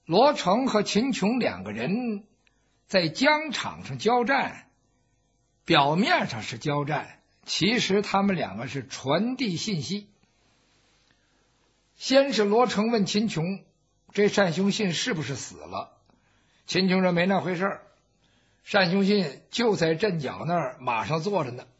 罗成和秦琼两个人在疆场上交战，表面上是交战，其实他们两个是传递信息。先是罗成问秦琼，这单雄信是不是死了？秦琼说没那回事，单雄信就在阵脚那儿马上坐着呢。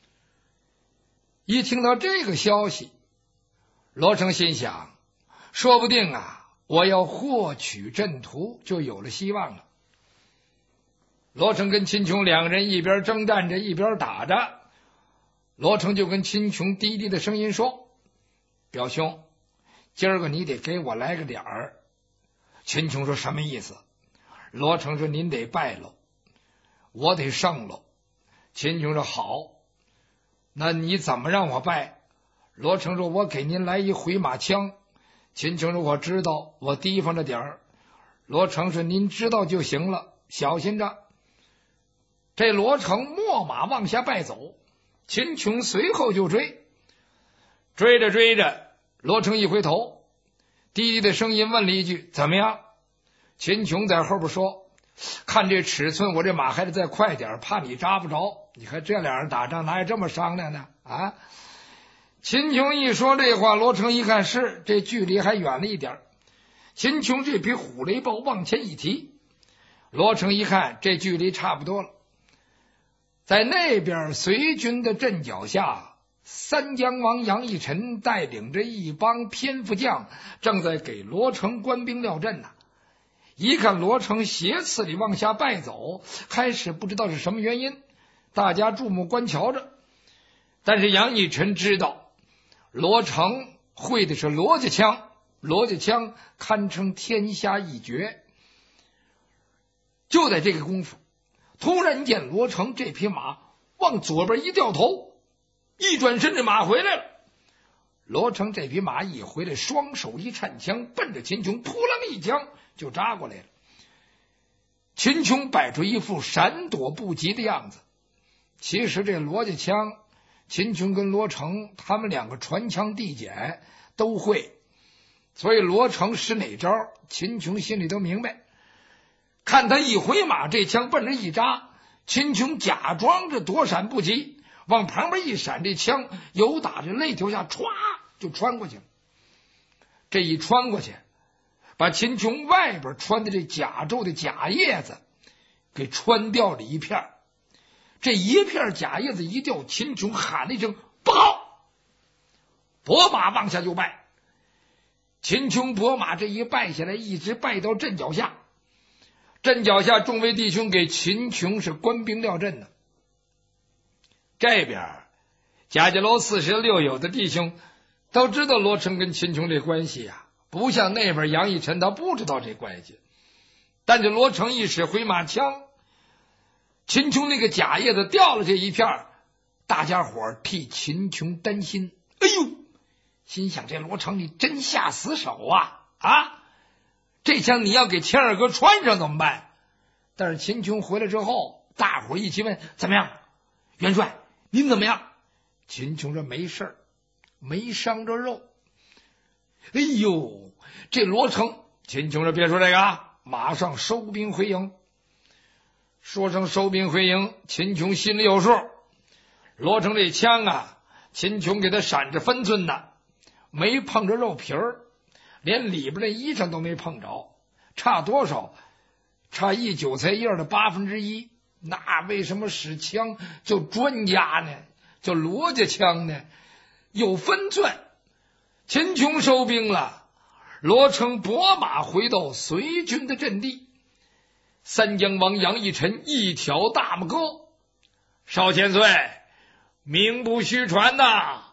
一听到这个消息，罗成心想，说不定我要获取阵图就有了希望了。罗成跟秦琼两个人一边征战着一边打着，罗成就跟秦琼低低的声音说，表兄，今儿个你得给我来个脸儿。秦琼说什么意思？罗成说您得败喽，我得胜喽。秦琼说好，那你怎么让我败？罗成说我给您来一回马枪。秦琼说我知道，我提防着点儿。罗成说您知道就行了，小心着。这罗成秣马往下败走，秦琼随后就追。追着追着，罗成一回头，低低的声音问了一句怎么样？秦琼在后边说，看这尺寸，我这马还得再快点，怕你扎不着。你看这俩人打仗哪有这么商量的啊？秦琼一说这话，罗成一看是，这距离还远了一点。秦琼这匹虎雷豹往前一提，罗成一看这距离差不多了。在那边隋军的阵脚下，三江王杨义臣带领着一帮偏副将正在给罗成官兵料阵呢。一看罗成斜刺里往下败走，开始不知道是什么原因，大家注目观瞧着。但是杨义臣知道罗成会的是罗家枪，罗家枪堪称天下一绝。就在这个功夫，突然见罗成这匹马往左边一掉头，一转身这马回来了。罗成这匹马一回来，双手一颤枪，奔着秦琼扑棱一枪就扎过来了。秦琼摆出一副闪躲不及的样子。其实这罗家枪，秦琼跟罗成他们两个传枪递简都会，所以罗成使哪招，秦琼心里都明白。看他一回马，这枪奔着一扎，秦琼假装着躲闪不及，往旁边一闪，这枪由打这肋条下歘就穿过去了。这一穿过去，把秦琼外边穿的这甲胄的甲叶子给穿掉了一片。这一片甲叶子一掉，秦琼喊了一声不好，拨马往下就败。秦琼拨马这一败下来，一直败到阵脚下。阵脚下众位弟兄给秦琼是官兵料阵呢。这边贾家楼46友的弟兄都知道罗成跟秦琼这关系不像那边杨义臣他不知道这关系。但这罗成一使回马枪，秦琼那个甲叶子掉了这一片，大家伙替秦琼担心。哎呦，心想这罗成你真下死手这枪你要给钱二哥穿上怎么办？但是秦琼回来之后，大伙一起问怎么样？元帅您怎么样？秦琼说没事，没伤着肉。哎呦，这罗成，秦琼说别说这个马上收兵回营。说声收兵回营，秦琼心里有数。罗成这枪秦琼给他闪着分寸的，没碰着肉皮儿，连里边的衣裳都没碰着，差多少？差一韭菜叶的1/8。那为什么使枪叫专家呢？叫罗家枪呢？有分寸。秦琼收兵了，罗成拨马回到隋军的阵地。三江王杨义臣一挑大拇哥，少千岁，名不虚传呐！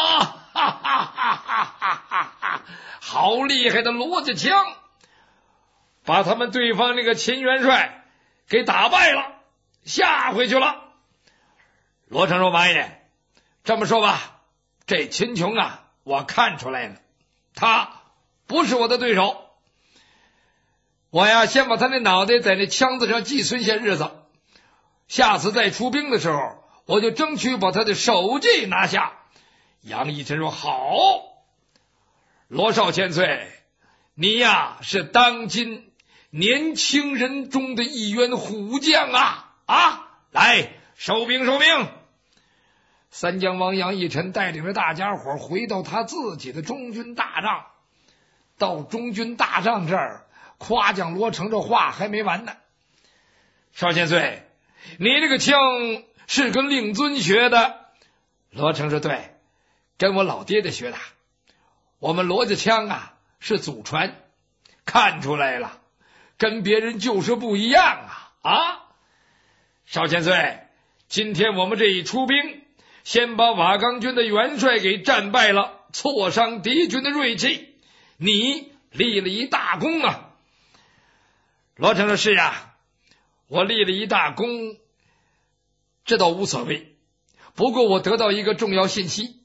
好厉害的罗家枪，把他们对方那个秦元帅给打败了，下回去了。罗成说王爷，这么说吧，这秦琼我看出来了，他不是我的对手。我先把他那脑袋在那枪子上寄存些日子，下次再出兵的时候，我就争取把他的首级拿下。杨义臣说好。罗少千岁， 你呀是当今年轻人中的一员虎将啊！来，收兵收兵！三江王杨义臣带领着大家伙回到他自己的中军大帐。到中军大帐这儿，夸奖罗成这话还没完呢。邵千岁，你这个枪是跟令尊学的？罗成说对，跟我老爹爹学的。我们罗家枪啊是祖传，看出来了，跟别人就是不一样啊！邵千岁，今天我们这一出兵，先把瓦岗军的元帅给战败了，挫伤敌军的锐气，你立了一大功啊！罗成说是啊，我立了一大功，这倒无所谓。不过我得到一个重要信息。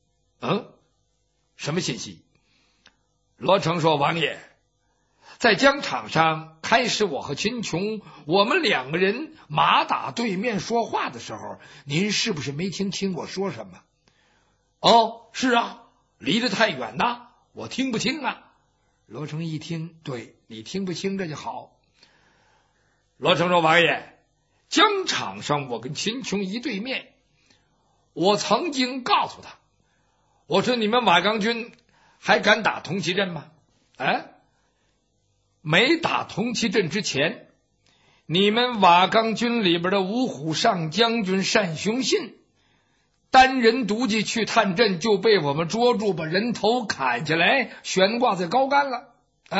什么信息？罗成说，王爷，在疆场上，开始我和秦琼我们两个人马打对面说话的时候，您是不是没听清我说什么？是啊，离得太远呐，我听不清啊。罗成一听，对，你听不清这就好。罗成说，王爷，疆场上我跟秦琼一对面，我曾经告诉他，我说你们瓦岗军还敢打铜旗阵吗？没打铜旗阵之前，你们瓦岗军里边的五虎上将军单雄信单人独骑去探阵，就被我们捉住，把人头砍下来悬挂在高杆了。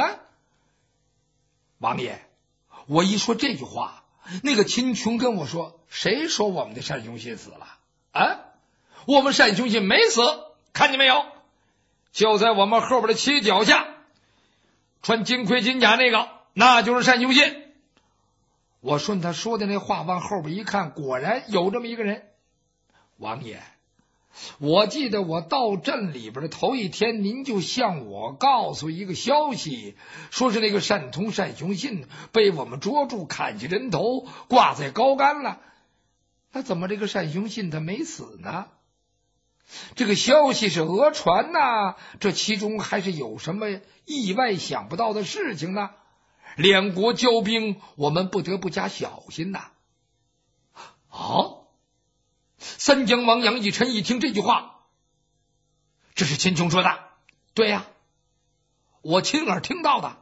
王爷，我一说这句话，那个秦琼跟我说，谁说我们的单雄信死了？我们单雄信没死，看见没有？就在我们后边的旗脚下，穿金盔金甲那个，那就是单雄信。我顺他说的那话往后边一看，果然有这么一个人。王爷，我记得我到镇里边的头一天，您就向我告诉一个消息，说是那个单雄信被我们捉住，砍下人头挂在高杆了。那怎么这个单雄信他没死呢？这个消息是讹传呐，这其中还是有什么意外想不到的事情呢？两国交兵，我们不得不加小心呐。三江王杨义臣一听这句话，这是秦琼说的。对呀，我亲耳听到的。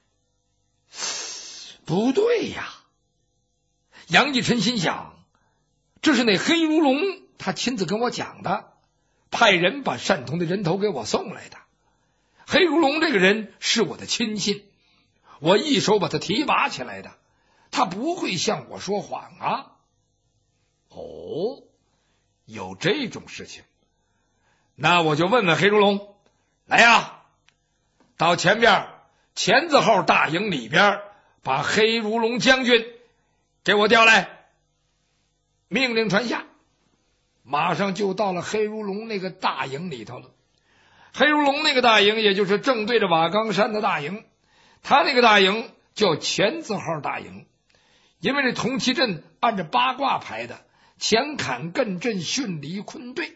不对呀，杨义臣心想，这是那黑如龙他亲自跟我讲的，派人把单同的人头给我送来的。黑如龙这个人是我的亲信，我一手把他提拔起来的，他不会向我说谎啊。有这种事情，那我就问问黑如龙，来呀，到前边钱字号大营里边，把黑如龙将军给我调来。命令传下，马上就到了黑如龙那个大营里头了。黑如龙那个大营，也就是正对着瓦岗山的大营，他那个大营叫钱字号大营，因为这铜旗阵按着八卦排的，前坎艮震巽离坤兑，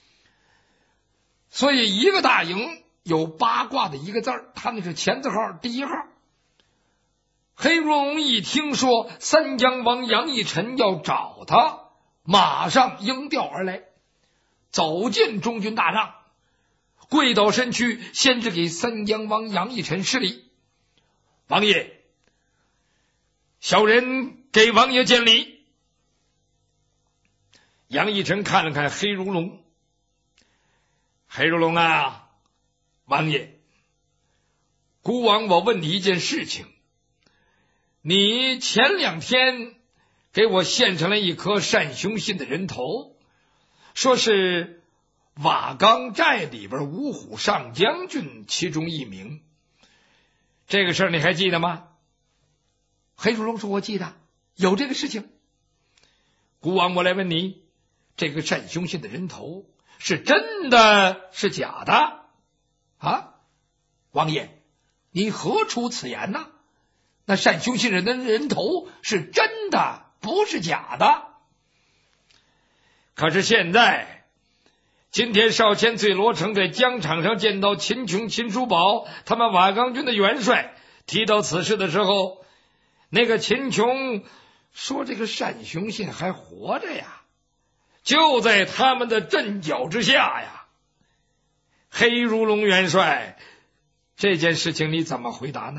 所以一个大营有八卦的一个字儿，他那是钱字号第一号。黑如龙一听说三江王杨义臣要找他，马上应调而来，走进中军大帐，跪倒身躯，先是给三江王杨义臣施礼。王爷，小人给王爷见礼。杨义臣看了看黑如龙，黑如龙啊，王爷，孤王我问你一件事情，你前2天给我献上了一颗单雄信的人头，说是瓦岗寨里边五虎上将军其中一名，这个事儿你还记得吗？黑如龙说，我记得，有这个事情。孤王我来问你，这个单雄信的人头是真的是假的啊？王爷，你何出此言呢？那单雄信人的人头是真的，不是假的。可是现在今天少千岁罗成在疆场上见到秦琼、秦叔宝他们瓦岗军的元帅，提到此事的时候，那个秦琼说这个单雄信还活着呀，就在他们的阵脚之下呀。黑如龙元帅，这件事情你怎么回答呢？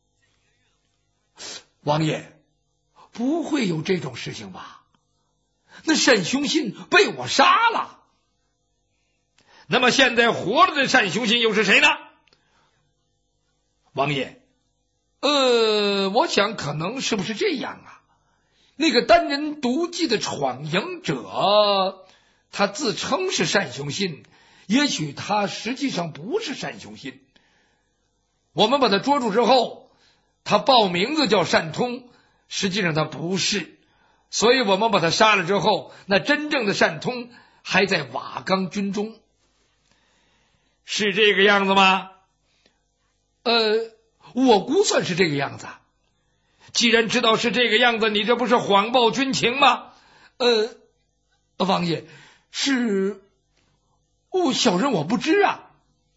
王爷，不会有这种事情吧？那单雄信被我杀了。 那么现在活着的单雄信又是谁呢？ 王爷，我想可能是不是这样啊？那个单人独骑的闯营者，他自称是单雄信，也许他实际上不是单雄信。我们把他捉住之后，他报名字叫单通，实际上他不是，所以我们把他杀了之后，那真正的单通还在瓦岗军中。 是这个样子吗？ 我估算是这个样子。 既然知道是这个样子，你这不是谎报军情吗？ 王爷，是小人我不知啊。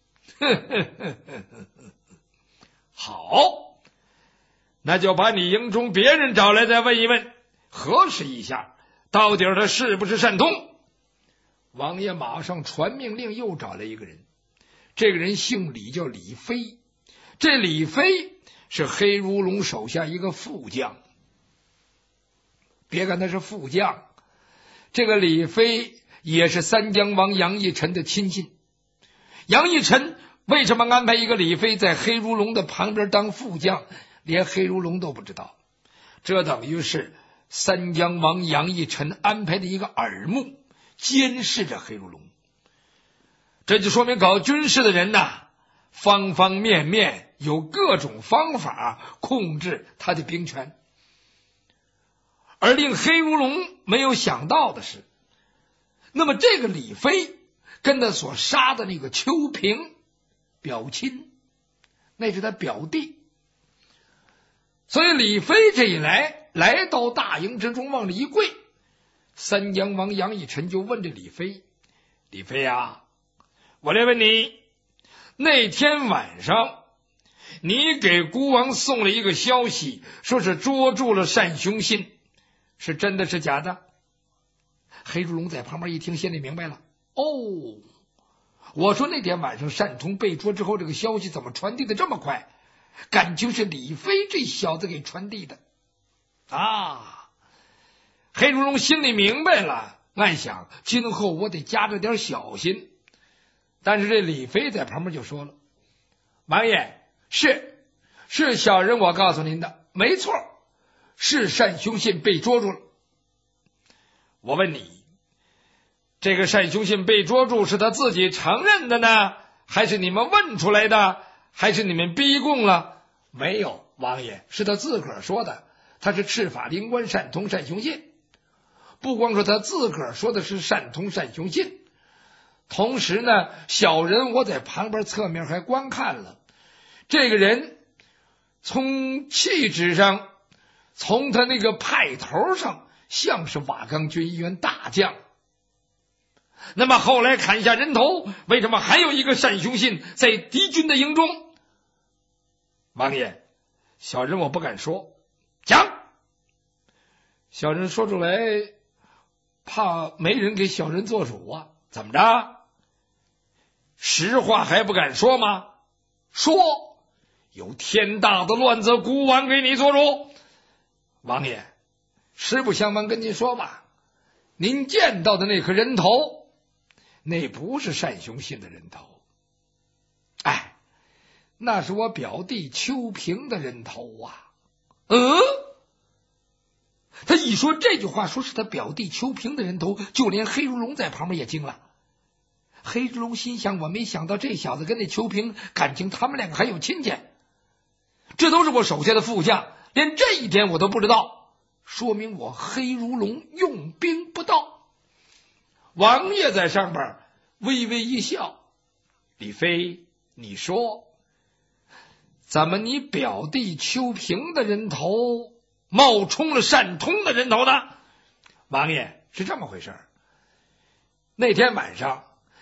好，那就把你营中别人找来再问一问，核实一下到底他是不是单通。 王爷马上传命令，又找来一个人。这个人姓李，叫李飞。这李飞是黑如龙手下一个副将。别看他是副将，这个李飞也是三江王杨义臣的亲信。杨义臣为什么安排一个李飞在黑如龙的旁边当副将，连黑如龙都不知道。这等于是三江王杨义臣安排的一个耳目，监视着黑如龙。这就说明搞军事的人呐，方方面面有各种方法控制他的兵权。而令黑如龙没有想到的是，那么这个李飞跟他所杀的那个邱平表亲，那是他表弟。所以李飞这一来到大营之中，往里一跪，三江王杨义臣就问这李飞：李飞啊，我来问你，那天晚上你给孤王送了一个消息，说是捉住了单雄信，是真的是假的？黑如龙在旁边一听，心里明白了。我说那天晚上单通被捉之后，这个消息怎么传递的这么快？感情是李飞这小子给传递的啊！黑如龙心里明白了，暗想今后我得加着点小心。但是这李飞在旁边就说了：王爷，是小人我告诉您的，没错，是单雄信被捉住了。我问你，这个单雄信被捉住是他自己承认的呢，还是你们问出来的，还是你们逼供了？没有，王爷，是他自个儿说的，他是赤法灵官单通单雄信。不光说他自个儿说的是单通单雄信，同时呢，小人我在旁边侧面还观看了，这个人从气质上，从他那个派头上，像是瓦岗军一员大将。那么后来砍下人头，为什么还有一个单雄信在敌军的营中？王爷，小人我不敢说。讲，小人说出来怕没人给小人做主啊。怎么着？实话还不敢说吗？说，有天大的乱子，孤王给你做主。王爷，实不相瞒跟您说吧，您见到的那颗人头，那不是单雄信的人头，那是我表弟邱平的人头啊。他一说这句话，说是他表弟邱平的人头，就连黑如龙在旁边也惊了。黑如龙心想，我没想到这小子跟那邱平感情他们两个还有亲戚，这都是我手下的副将，连这一点我都不知道，说明我黑如龙用兵不当。王爷在上边微微一笑：李飞，你说怎么你表弟邱平的人头冒充了单通的人头呢？王爷，是这么回事。那天晚上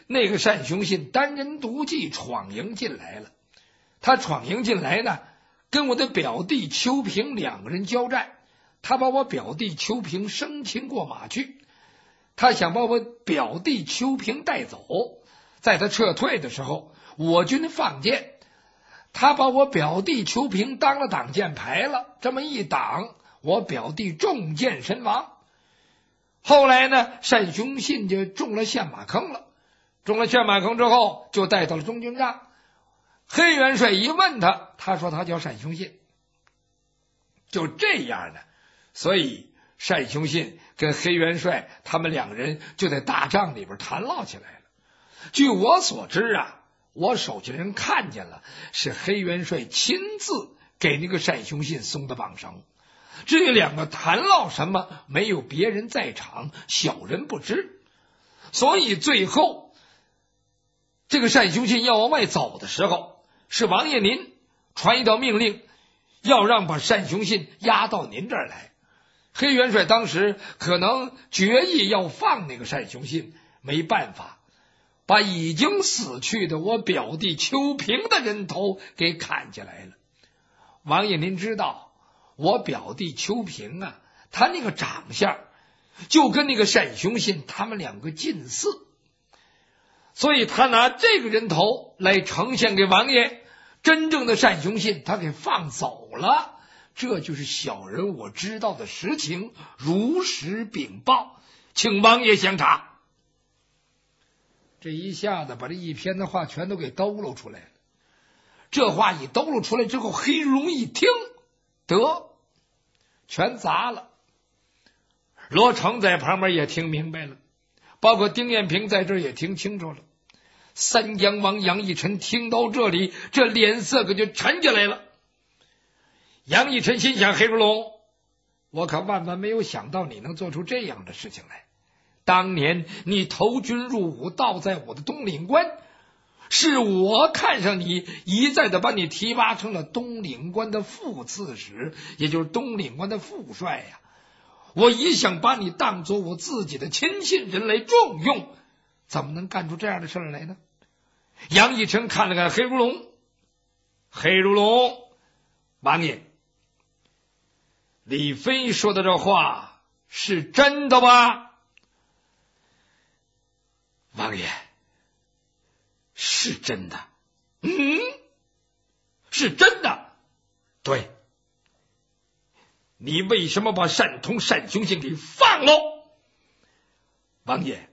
那个单雄信单人独骑闯营进来了。他闯营进来呢，跟我的表弟邱平两个人交战，他把我表弟邱平生擒过马去，他想把我表弟邱平带走，在他撤退的时候，我军放箭，他把我表弟邱平当了挡箭牌了，这么一挡，我表弟中箭身亡。后来呢，单雄信就中了陷马坑了，中了陷马坑之后，就带到了中军帐。黑元帅一问他，他说他叫单雄信。就这样的，所以单雄信跟黑元帅他们两人就在大帐里边谈唠起来了。据我所知啊，我手下人看见了，是黑元帅亲自给那个单雄信松的绑绳。至于两个谈唠什么，没有别人在场，小人不知。所以最后这个单雄信要往外走的时候，是王爷您传一道命令，要让把单雄信押到您这儿来。黑元帅当时可能决意要放那个单雄信，没办法，把已经死去的我表弟邱平的人头给砍下来了。王爷您知道，我表弟邱平啊，他那个长相就跟那个单雄信他们两个近似，所以他拿这个人头来呈现给王爷，真正的单雄信他给放走了。这就是小人我知道的实情，如实禀报，请王爷详查。这一下子把这一篇的话全都给兜露出来了。这话一兜露出来之后，黑如龙一听，得全砸了。罗成在旁边也听明白了，包括丁彦平在这儿也听清楚了。三江王杨义臣听到这里，这脸色可就沉下来了。杨义臣心想，黑如龙，我可万万没有想到你能做出这样的事情来。当年你投军入伍，倒在我的东岭关，是我看上你，一再的把你提拔成了东岭关的副刺史，也就是东岭关的副帅呀。我一向把你当作我自己的亲信人来重用，怎么能干出这样的事来呢？杨义臣看了看黑如龙，黑如龙，王爷，李飞说的这话是真的吧？王爷，是真的。是真的。对。你为什么把单通单雄信给放了？王爷，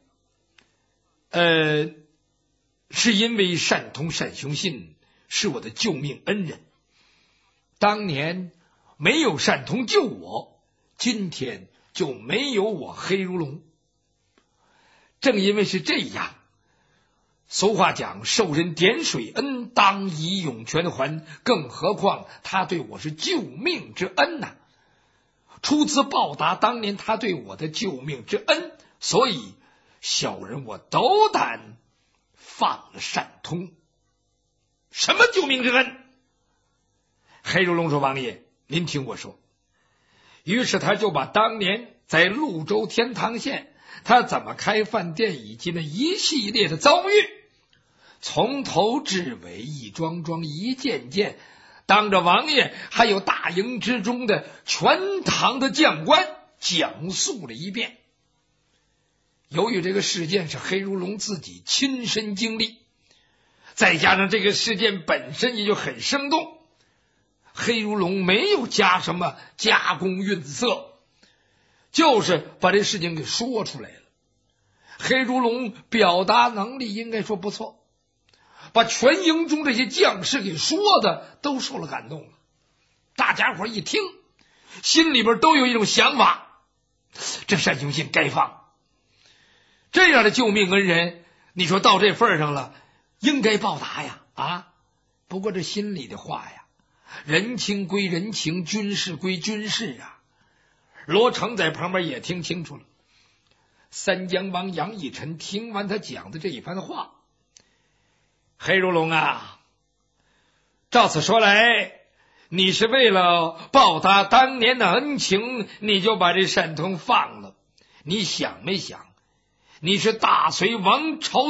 是因为单通单雄信是我的救命恩人，当年没有单通救我，今天就没有我黑如龙。正因为是这样，俗话讲，受人点水恩，当以涌泉还，更何况他对我是救命之恩呐。出资报答当年他对我的救命之恩，所以小人我斗胆放了单通。什么救命之恩？黑如龙说，王爷，您听我说。于是他就把当年在潞州天堂县他怎么开饭店以及那一系列的遭遇，从头至尾，一桩桩，一件件，当着王爷还有大营之中的全堂的将官讲述了一遍。由于这个事件是黑如龙自己亲身经历，再加上这个事件本身也就很生动，黑如龙没有加什么加工运色，就是把这事情给说出来了。黑如龙表达能力应该说不错，把全营中这些将士给说的都受了感动了。大家伙一听，心里边都有一种想法，这单雄信该放。这样的救命恩人，你说到这份上了，应该报答呀啊！不过这心里的话呀，人情归人情，军事归军事啊。罗成在旁边也听清楚了。三江王杨义臣听完他讲的这一番话，黑如龙啊，照此说来，你是为了报答当年的恩情，你就把这单通放了。你想没想，你是大隋王朝的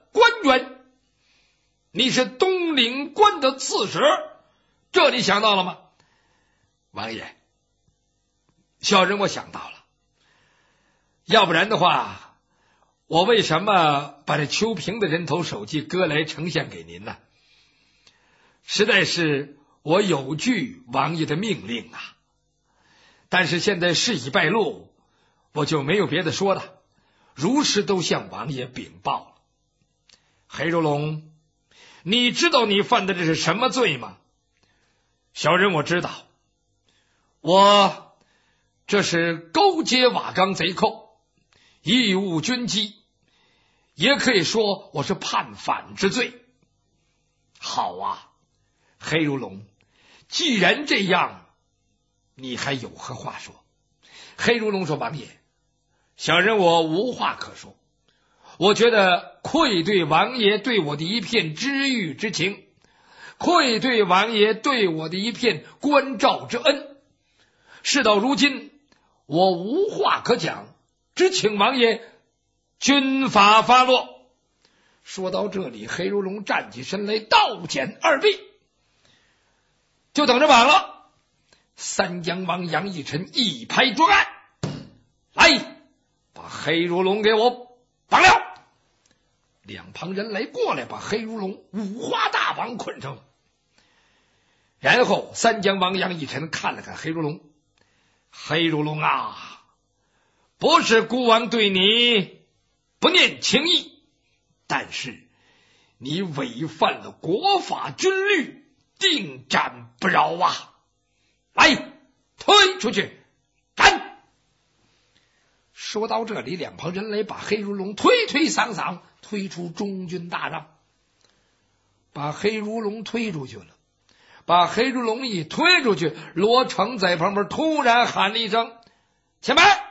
官员，你是东岭关的刺史，这你想到了吗？王爷，小人我想到了，要不然的话，我为什么把这秋平的人头手记割来呈现给您呢？实在是我有据王爷的命令啊。但是现在事已败露，我就没有别的说的，如实都向王爷禀报了。黑如龙，你知道你犯的这是什么罪吗？小人我知道，我这是勾结瓦岗贼寇，贻误军机，也可以说我是叛反之罪。好啊，黑如龙，既然这样，你还有何话说？黑如龙说：王爷，小人我无话可说，我觉得愧对王爷对我的一片知遇之情，愧对王爷对我的一片关照之恩。事到如今，我无话可讲，只请王爷军法发落。说到这里，黑如龙站起身来，倒剪二臂，就等着绑了。三江王杨义臣一拍桌案，来，把黑如龙给我绑了。两旁人来过来，把黑如龙五花大绑捆上了。然后三江王杨义臣看了看黑如龙，黑如龙啊，不是孤王对你不念情义，但是你违反了国法军律，定斩不饶啊！来，推出去，斩！说到这里，两旁人来把黑如龙推搡推出中军大帐，把黑如龙推出去了。把黑如龙一推出去，罗成在旁边突然喊了一声：“前排！”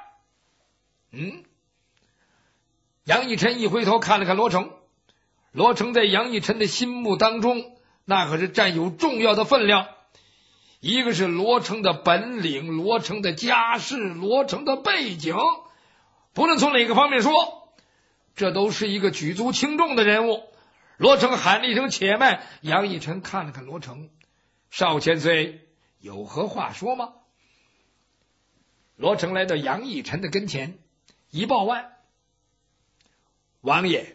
杨义臣一回头看了看罗成，罗成在杨义臣的心目当中，那可是占有重要的分量。一个是罗成的本领，罗成的家世，罗成的背景，不论从哪个方面说，这都是一个举足轻重的人物。罗成喊了一声且慢，杨义臣看了看罗成，少千岁有何话说吗？罗成来到杨义臣的跟前，一报案：王爷，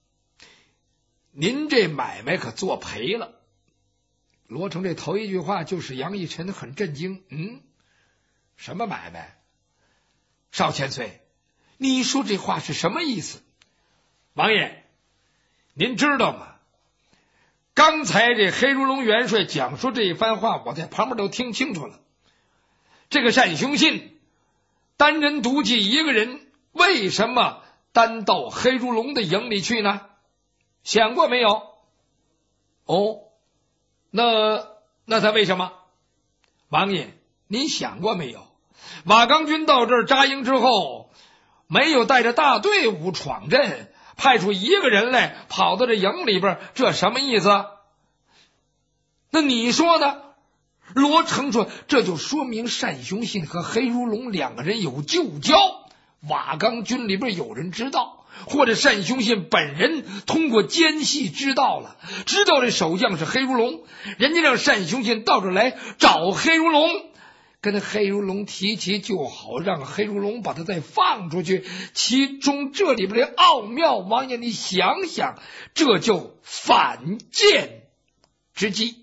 您这买卖可做赔了。罗成这头一句话就使杨义臣很震惊。什么买卖？少千岁，你说这话是什么意思？王爷，您知道吗？刚才这黑如龙元帅讲述这一番话，我在旁边都听清楚了。这个单雄信单人独骑一个人，为什么单到黑如龙的营里去呢？想过没有？那他为什么？王爷，您想过没有？瓦岗军到这儿扎营之后，没有带着大队伍闯阵，派出一个人来跑到这营里边，这什么意思？那你说呢？罗成说，这就说明单雄信和黑如龙两个人有旧交，瓦岗军里边有人知道，或者单雄信本人通过奸细知道这守将是黑如龙，人家让单雄信到这来找黑如龙，跟黑如龙提起就好，让黑如龙把他再放出去。其中这里边的奥妙，王爷你想想，这就反间之计。